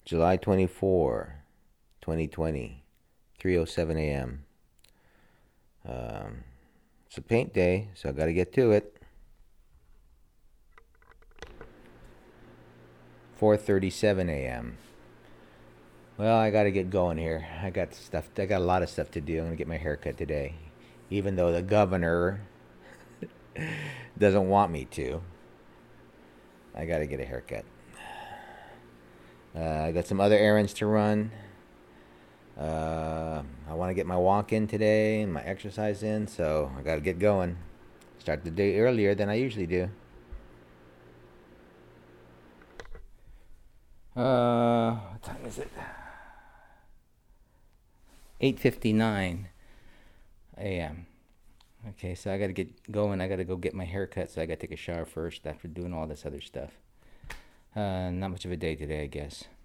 July 24, 2020, 3:07 a.m. It's a paint day, so I got to get to it. 4:37 a.m. Well, I got to get going here. I got a lot of stuff to do. I'm going to get my hair cut today. Even though the governor doesn't want me to. I got to get a haircut. I got some other errands to run. I want to get my walk in today and my exercise in, so I got to get going. Start the day earlier than I usually do. What time is it? 8:59 a.m. Okay, so I got to get going. I got to go get my hair cut, so I got to take a shower first after doing all this other stuff. Not much of a day today, I guess.